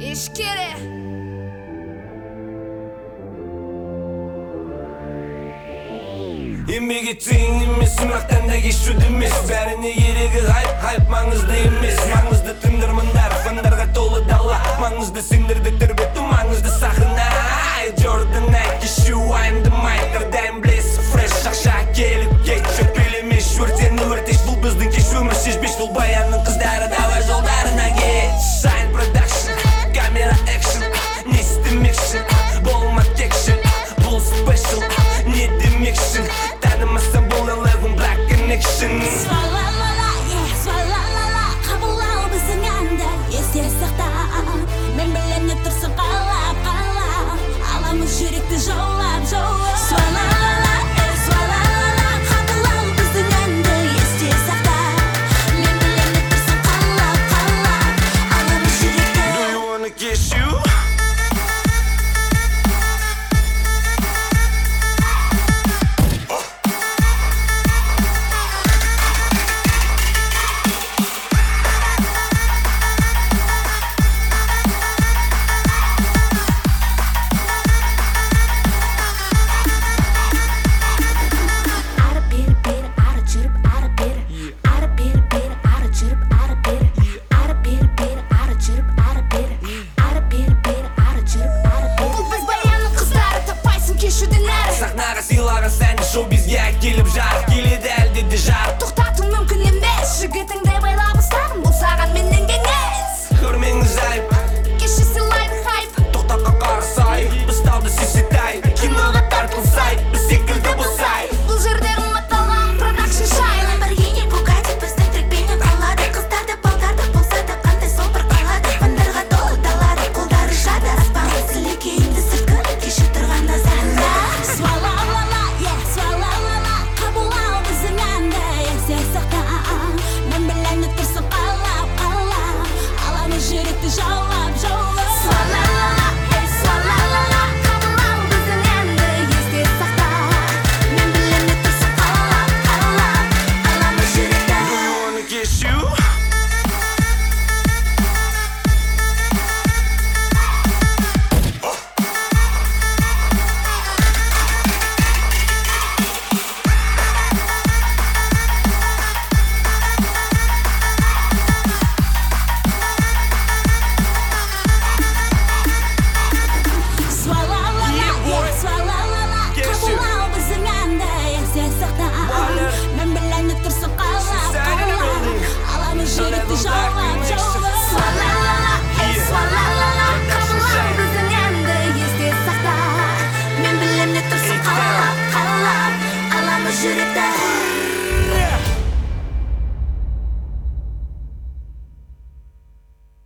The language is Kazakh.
Ешкере. Еңбек етсең емес, сынақтан кешу демес. Бәріне керегі хайп маңызды емес. Маңызды тыңдармандар, фандарға толы дала. Маңызды сендерді тербету, маңызды сахна. Jordan Nike кешу уайымдамай, әрдайым білесің фреш. Ақша келіп кетші, пелемеш өртені өртеш. Бұл біздің кешуіміз шешпеш. Бұл баянның қыздары давай жолдарына кет. Shine Production, камера экшн. Не істемекшін, болма текшін. Бұл спешл, не демекшін. Танымасам бұл 11 Black Connection. Свалалала, свалалала, қабылау біздің әнді есте сақта. Мен білем не тұрсын қалап, аламыз жүректі жаулап. Свалалала, свалалала, қабылау біздің әнді есте сақта. Мен білем не тұрсын қалап, аламыз жүректі. Do you wanna kiss you? Сахнаға сыйлаған сәнді шоу-бизге келіп жарып келеді әлде де жарып. Тоқтату мүмкін емес, жігітіңді байлап ұстадым, бұл саған менен кеңес. Көрмеңіз айып, Кеші сыйлайды хайп, тоқтаққа қарсай. Біз талды сесетай, киноға тартылсай. Біз секілді болсай. бұл жерде қымбатталған продакшн шай. Lamborghini, Bugatti, біздің трекпенен алады. Қыздарды, балдарды болса да қандай сол бір қалады. Фандарға толы далады, қолдары жады. Аспанға сілекейінді сыртқы, кеші тұрған назарында. Свалалала, свалалала, қабылау біздің әнді есте сақта. Мен білем не тұрсын қалап, аламыз жүректі жаулап. Свалалала, свалалала, қабылау біздің әнді есте сақта. Мен білем не тұрсын қалап, аламыз жүректі. Do you wanna kiss you? Свалалала, свалалала, қабылау біздің әнді есте сақта. Мен білем не тұрсын қалап, аламыз жүректі жаулап. Свалалала, свалалала, қабылау біздің әнді есте сақта. Мен білем не тұрсын қалап, аламыз жүректі.